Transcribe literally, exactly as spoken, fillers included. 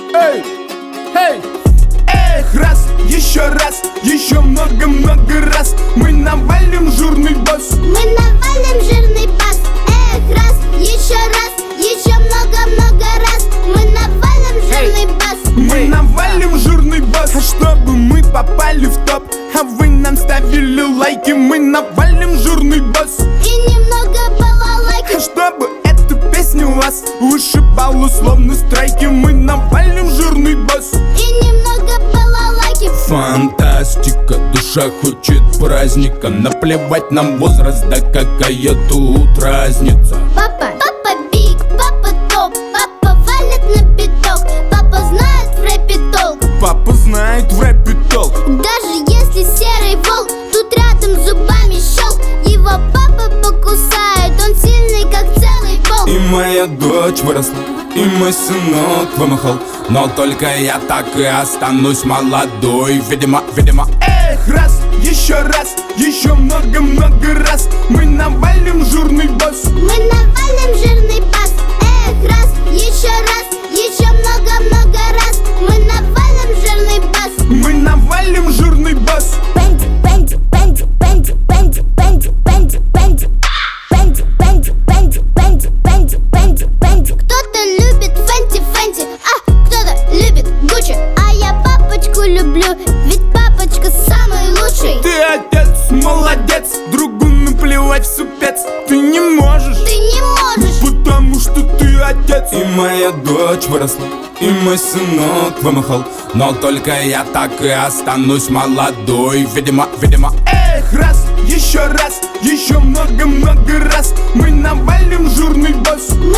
Эй, эй, эх, раз, еще раз, еще много-много раз мы навалим жирный бас. Мы навалим жирный бас. Эх, раз, еще раз, еще много-много раз мы навалим жирный бас. Мы навалим жирный бас. А чтобы мы попали в топ, а вы нам ставили лайки, мы навалим жирный бас. И немного балалайки. А чтобы эту песню вас вышибало словно страйки, мы навалим жирный бас. И немного балалайки. Фантастика, душа хочет праздника. Наплевать нам возраст, да какая тут разница. Папа, папа биг, папа топ, папа валит на биток. Папа знает в рэпе толк. Папа знает в рэпе толк. Даже если серый волк тут рядом зубами щелк, его папа покусает, он сильный как целый полк. И моя дочь выросла, и мой сынок вымахал, но только я так и останусь молодой. Видимо, видимо. Эх, раз, еще раз, еще много-много раз мы навалим жирный бас. Мы навалим жирный бас. Эх, раз, еще раз, еще много-много раз мы навалим жирный бас. Мы навалим жирный бас. Бенди, бенди, бенди, бенди, бенди, бенди, бенди, бенди, бенди, бенди, бенди, бенди, бенди, бенди, бенди. Кто-то любит Фенти, Фенти, а кто-то любит Гуччи. А я папочку люблю, ведь папочка самый лучший. Ты отец, молодец, другу наплевать в супец. Ты не можешь, Ты не можешь. потому что ты отец. И моя дочь выросла, и мой сынок вымахал, но только я так и останусь молодой. Видимо, видимо. Эх, раз, еще раз, еще много-много раз мы навалим жирный бас.